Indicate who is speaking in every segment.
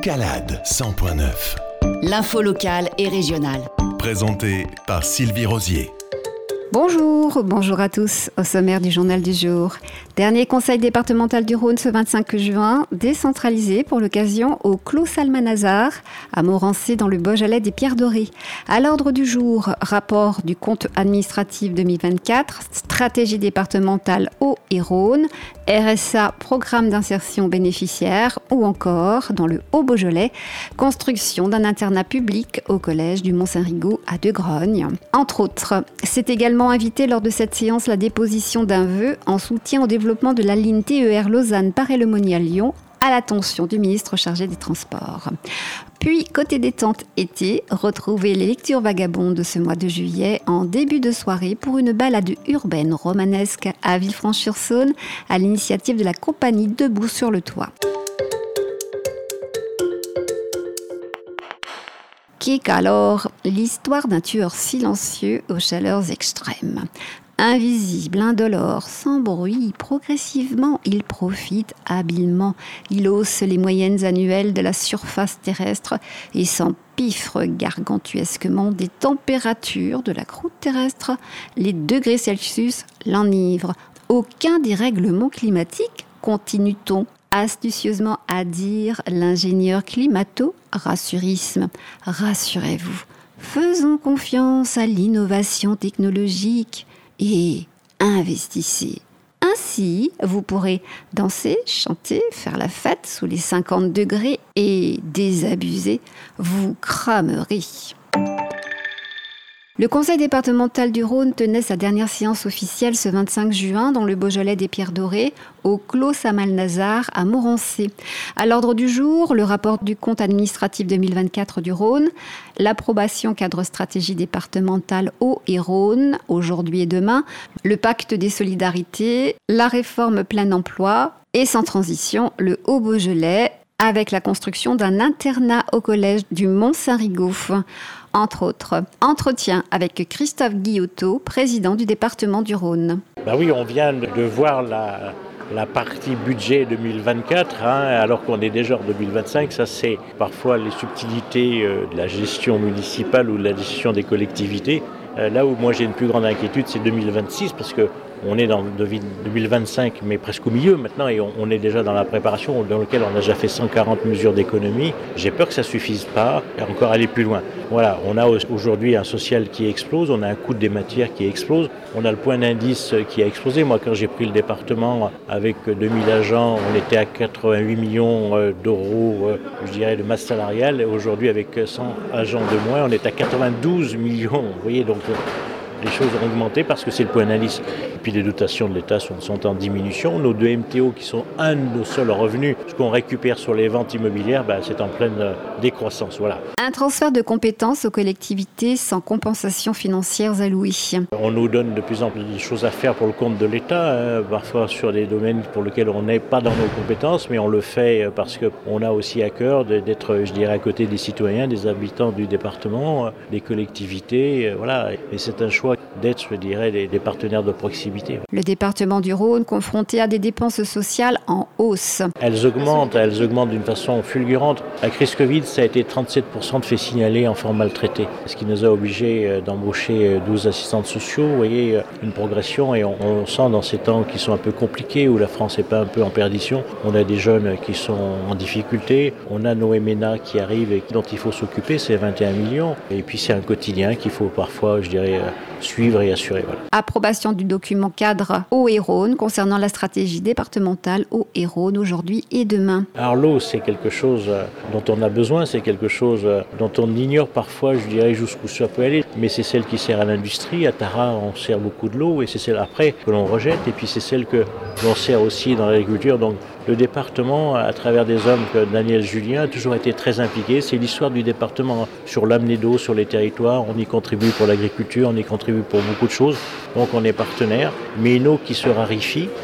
Speaker 1: Escalade 100.9.
Speaker 2: L'info locale et régionale.
Speaker 1: Présenté par Sylvie Rosier.
Speaker 3: Bonjour à tous. Au sommaire du journal du jour. Dernier conseil départemental du Rhône ce 25 juin, décentralisé pour l'occasion au Clos Salmanazar, à Morancé dans le Beaujolais des Pierres Dorées. À l'ordre du jour, rapport du compte administratif 2024, stratégie départementale Eau et Rhône, RSA, programme d'insertion bénéficiaire ou encore, dans le Haut-Beaujolais, construction d'un internat public au collège du Mont-Saint-Rigaud à Degrognes. Entre autres, c'est également invité lors de cette séance la déposition d'un vœu en soutien au développement de la ligne TER Lausanne-Paray-le-Monial à Lyon à l'attention du ministre chargé des Transports. Puis, côté détente été, retrouvez les lectures vagabondes de ce mois de juillet en début de soirée pour une balade urbaine romanesque à Villefranche-sur-Saône à l'initiative de la compagnie Debout sur le toit. Qu'est alors l'histoire d'un tueur silencieux aux chaleurs extrêmes. Invisible, indolore, sans bruit, progressivement, il profite habilement. Il hausse les moyennes annuelles de la surface terrestre et s'empiffre gargantuesquement des températures de la croûte terrestre. Les degrés Celsius l'enivrent. Aucun dérèglement climatique, continue-t-on astucieusement à dire l'ingénieur climato-rassurisme. Rassurez-vous, faisons confiance à l'innovation technologique et investissez. Ainsi, vous pourrez danser, chanter, faire la fête sous les 50 degrés et désabusé, vous cramerez. Le conseil départemental du Rhône tenait sa dernière séance officielle ce 25 juin dans le Beaujolais des Pierres Dorées, au Clos Salmanazar à Morancé. À l'ordre du jour, le rapport du compte administratif 2024 du Rhône, l'approbation cadre stratégie départementale Eau et Rhône, aujourd'hui et demain, le pacte des solidarités, la réforme plein emploi et sans transition, le Haut-Beaujolais, avec la construction d'un internat au collège du Mont-Saint-Rigaud. Entre autres, entretien avec Christophe Guillotot, président du département du Rhône.
Speaker 4: Oui, on vient de voir la partie budget 2024, alors qu'on est déjà en 2025. Ça, c'est parfois les subtilités de la gestion municipale ou de la gestion des collectivités. Là où moi j'ai une plus grande inquiétude, c'est 2026, parce qu'on est dans 2025, mais presque au milieu maintenant, et on est déjà dans la préparation, dans laquelle on a déjà fait 140 mesures d'économie. J'ai peur que ça ne suffise pas, et encore aller plus loin. Voilà, on a aujourd'hui un social qui explose, on a un coût des matières qui explose, on a le point d'indice qui a explosé. Moi, quand j'ai pris le département avec 2000 agents, on était à 88 millions d'euros, je dirais, de masse salariale. Et aujourd'hui, avec 100 agents de moins, on est à 92 millions. Vous voyez, donc les choses ont augmenté parce que c'est le point d'indice. Et puis les dotations de l'État sont en diminution. Nos deux MTO, qui sont un de nos seuls revenus, ce qu'on récupère sur les ventes immobilières, c'est en pleine décroissance. Voilà.
Speaker 3: Un transfert de compétences aux collectivités sans compensation financière allouée.
Speaker 4: On nous donne de plus en plus de choses à faire pour le compte de l'État, parfois sur des domaines pour lesquels on n'est pas dans nos compétences, mais on le fait parce qu'on a aussi à cœur d'être, je dirais, à côté des citoyens, des habitants du département, des collectivités. Voilà. Et c'est un choix d'être, je dirais, des partenaires de proximité.
Speaker 3: Le département du Rhône confronté à des dépenses sociales en hausse.
Speaker 4: Elles augmentent d'une façon fulgurante. La crise Covid, ça a été 37% de faits signalés enfants maltraités, ce qui nous a obligés d'embaucher 12 assistantes sociaux. Vous voyez, une progression, et on sent dans ces temps qui sont un peu compliqués, où la France n'est pas un peu en perdition. On a des jeunes qui sont en difficulté, on a nos MNA qui arrivent et dont il faut s'occuper, c'est 21 millions. Et puis c'est un quotidien qu'il faut parfois, je dirais, suivre et assurer. Voilà.
Speaker 3: Approbation du document cadre Eau et Rhône concernant la stratégie départementale Eau et Rhône aujourd'hui et demain.
Speaker 4: Alors l'eau, c'est quelque chose dont on a besoin, c'est quelque chose dont on ignore parfois, je dirais, jusqu'où ça peut aller. Mais c'est celle qui sert à l'industrie. À Tara, on sert beaucoup de l'eau, et c'est celle après que l'on rejette. Et puis c'est celle que l'on sert aussi dans l'agriculture. Donc le département, à travers des hommes comme Daniel Julien, a toujours été très impliqué. C'est l'histoire du département sur l'amener d'eau sur les territoires. On y contribue pour l'agriculture, on y contribue pour beaucoup de choses. Donc on est partenaire, mais une eau qui se raréfie.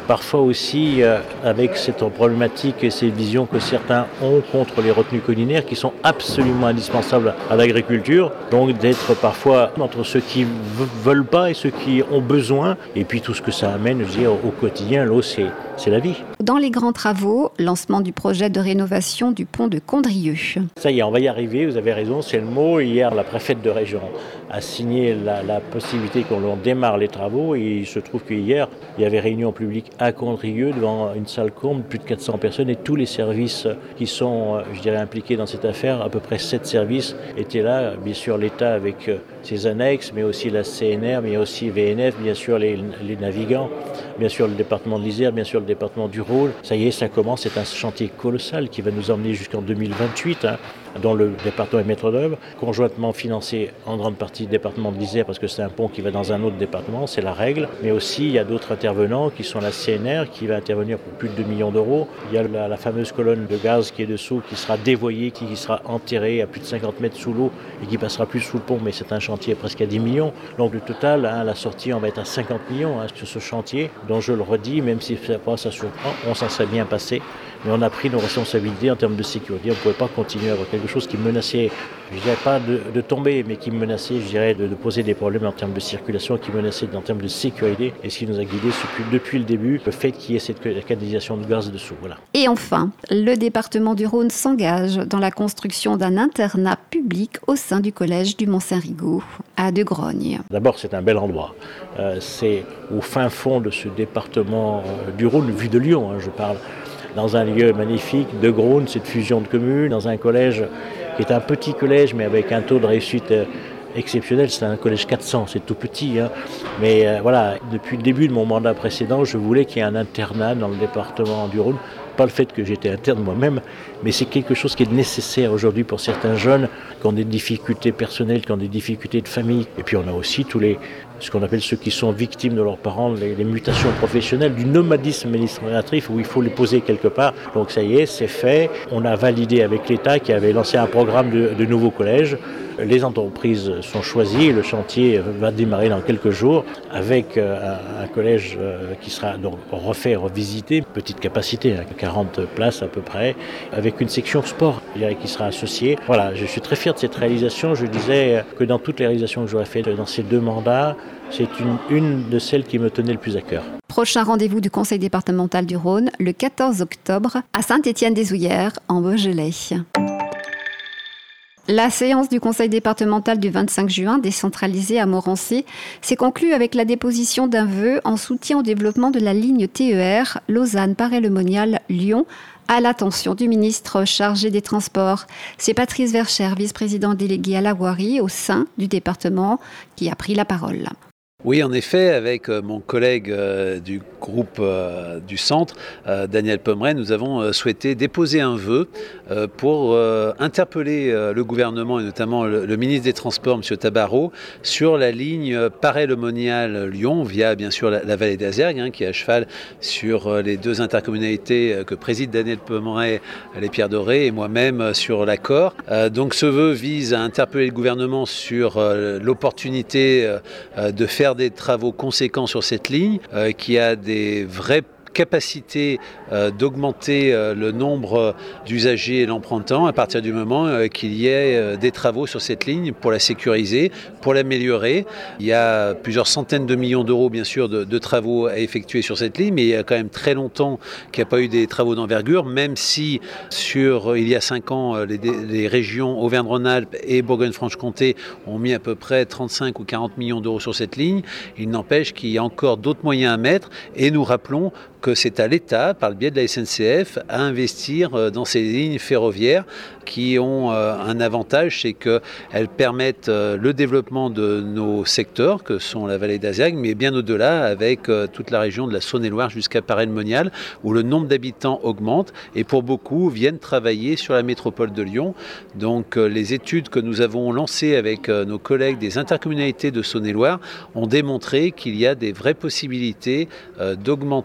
Speaker 4: parfois aussi avec cette problématique et ces visions que certains ont contre les retenues collinaires qui sont absolument indispensables à l'agriculture, donc d'être parfois entre ceux qui veulent pas et ceux qui ont besoin, et puis tout ce que ça amène, je dirais, au quotidien. L'eau, c'est la vie.
Speaker 3: Dans les grands travaux, lancement du projet de rénovation du pont de Condrieu.
Speaker 4: Ça y est, on va y arriver, vous avez raison, c'est le mot. Hier, la préfète de région a signé la possibilité qu'on démarre les travaux, et il se trouve qu'hier, il y avait réunion publique à Condrieu devant une salle comble, plus de 400 personnes, et tous les services qui sont, je dirais, impliqués dans cette affaire, à peu près 7 services étaient là. Bien sûr, l'État avec ses annexes, mais aussi la CNR, mais aussi VNF, bien sûr les navigants, bien sûr le département de l'Isère, bien sûr le département du Rhône. Ça y est, ça commence, c'est un chantier colossal qui va nous emmener jusqu'en 2028, dont le département est maître d'œuvre, conjointement financé en grande partie le département de l'Isère, parce que c'est un pont qui va dans un autre département, c'est la règle, mais aussi il y a d'autres intervenants qui sont la CNR, qui va intervenir pour plus de 2 millions d'euros. Il y a la fameuse colonne de gaz qui est dessous, qui sera dévoyée, qui sera enterrée à plus de 50 mètres sous l'eau et qui passera plus sous le pont, mais c'est un chantier presque à 10 millions. Donc le total, la sortie, on va être à 50 millions sur ce chantier, dont je le redis, même si ça surprend, on s'en serait bien passé, mais on a pris nos responsabilités en termes de sécurité. On ne pouvait pas continuer à avoir quelque chose qui menaçait, je ne dirais pas de tomber, mais qui menaçait, je dirais, de poser des problèmes en termes de circulation, qui menaçait en termes de sécurité. Et ce qui nous a guidés depuis le début, le fait qu'il y ait cette canalisation de gaz dessous. Voilà.
Speaker 3: Et enfin, le département du Rhône s'engage dans la construction d'un internat public au sein du collège du Mont-Saint-Rigaud, à De Grogne.
Speaker 4: D'abord, c'est un bel endroit. C'est au fin fond de ce département du Rhône, vu de Lyon, je parle. Dans un lieu magnifique, De Grogne, cette fusion de communes, dans un collège qui est un petit collège, mais avec un taux de réussite exceptionnel. C'est un collège 400, c'est tout petit. Mais voilà, depuis le début de mon mandat précédent, je voulais qu'il y ait un internat dans le département du Rhône. Pas le fait que j'étais interne moi-même, mais c'est quelque chose qui est nécessaire aujourd'hui pour certains jeunes qui ont des difficultés personnelles, qui ont des difficultés de famille. Et puis on a aussi ce qu'on appelle ceux qui sont victimes de leurs parents, les mutations professionnelles, du nomadisme administratif où il faut les poser quelque part. Donc ça y est, c'est fait. On a validé avec l'État qui avait lancé un programme de nouveaux collèges. Les entreprises sont choisies, le chantier va démarrer dans quelques jours avec un collège qui sera donc refait, revisité, petite capacité, 40 places à peu près, avec une section sport qui sera associée. Voilà, je suis très fier de cette réalisation. Je disais que dans toutes les réalisations que j'aurais faites dans ces 2 mandats, c'est une de celles qui me tenait le plus à cœur.
Speaker 3: Prochain rendez-vous du Conseil départemental du Rhône, le 14 octobre, à Saint-Étienne-des-Ouillères, en Beaujolais. La séance du Conseil départemental du 25 juin, décentralisée à Morancy, s'est conclue avec la déposition d'un vœu en soutien au développement de la ligne TER Lausanne-Paray-le-Monial-Lyon à l'attention du ministre chargé des Transports. C'est Patrice Verchères, vice-président délégué à la voirie au sein du département, qui a pris la parole.
Speaker 5: Oui, en effet, avec mon collègue du groupe du centre, Daniel Pommeret, nous avons souhaité déposer un vœu pour interpeller le gouvernement et notamment le ministre des Transports, M. Tabarot, sur la ligne Paray-le-Monial-Lyon via bien sûr la vallée d'Azergues, qui est à cheval sur les 2 intercommunalités que préside Daniel Pommeret, les Pierres Dorées, et moi-même sur l'Accord. Donc ce vœu vise à interpeller le gouvernement sur l'opportunité de faire des travaux conséquents sur cette ligne qui a des vrais capacité d'augmenter le nombre d'usagers et l'empruntant à partir du moment qu'il y ait des travaux sur cette ligne pour la sécuriser, pour l'améliorer. Il y a plusieurs centaines de millions d'euros, bien sûr, de travaux à effectuer sur cette ligne, mais il y a quand même très longtemps qu'il n'y a pas eu des travaux d'envergure, même si il y a 5 ans, les régions Auvergne-Rhône-Alpes et Bourgogne-Franche-Comté ont mis à peu près 35 ou 40 millions d'euros sur cette ligne. Il n'empêche qu'il y a encore d'autres moyens à mettre et nous rappelons que c'est à l'État, par le biais de la SNCF, à investir dans ces lignes ferroviaires qui ont un avantage, c'est qu'elles permettent le développement de nos secteurs, que sont la vallée d'Azergues, mais bien au-delà, avec toute la région de la Saône-et-Loire jusqu'à Paray-le-Monial, où le nombre d'habitants augmente, et pour beaucoup viennent travailler sur la métropole de Lyon. Donc les études que nous avons lancées avec nos collègues des intercommunalités de Saône-et-Loire ont démontré qu'il y a des vraies possibilités d'augmenter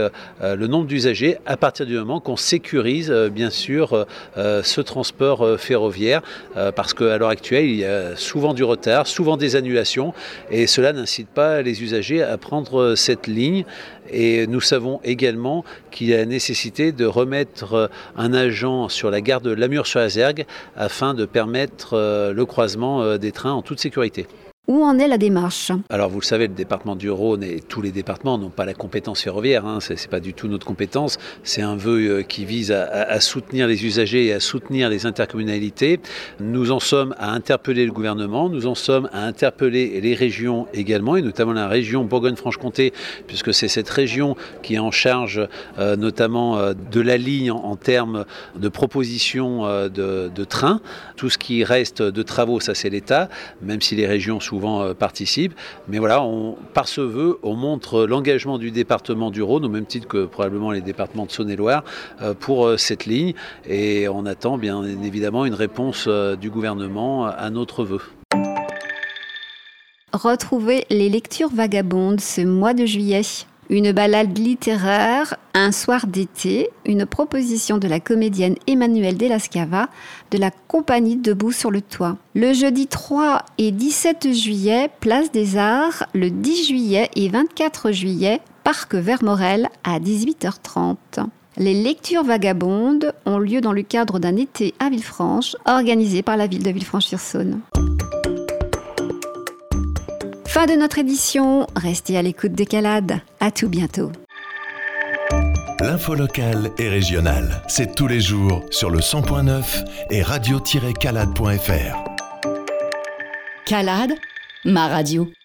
Speaker 5: le nombre d'usagers à partir du moment qu'on sécurise bien sûr ce transport ferroviaire parce qu'à l'heure actuelle il y a souvent du retard, souvent des annulations et cela n'incite pas les usagers à prendre cette ligne. Et nous savons également qu'il y a la nécessité de remettre un agent sur la gare de Lamure-sur-Azergues afin de permettre le croisement des trains en toute sécurité.
Speaker 3: Où en est la démarche ?
Speaker 5: Alors vous le savez, le département du Rhône et tous les départements n'ont pas la compétence ferroviaire, c'est pas du tout notre compétence, c'est un vœu qui vise à soutenir les usagers et à soutenir les intercommunalités. Nous en sommes à interpeller le gouvernement, nous en sommes à interpeller les régions également, et notamment la région Bourgogne-Franche-Comté, puisque c'est cette région qui est en charge notamment de la ligne en termes de proposition de trains. Tout ce qui reste de travaux, ça c'est l'État, même si les régions souvent participent. Mais voilà, par ce vœu, on montre l'engagement du département du Rhône, au même titre que probablement les départements de Saône-et-Loire, pour cette ligne. Et on attend bien évidemment une réponse du gouvernement à notre vœu.
Speaker 3: Retrouvez les lectures vagabondes ce mois de juillet. Une balade littéraire, un soir d'été, une proposition de la comédienne Emmanuelle Delascava de la compagnie Debout sur le toit. Le jeudi 3 et 17 juillet, place des Arts, le 10 juillet et 24 juillet, parc Vermorel à 18h30. Les lectures vagabondes ont lieu dans le cadre d'un été à Villefranche, organisé par la ville de Villefranche-sur-Saône. Fin de notre édition, restez à l'écoute des Calades. À tout bientôt.
Speaker 1: L'info locale et régionale, c'est tous les jours sur le 100.9 et radio-calade.fr.
Speaker 2: Calade, ma radio.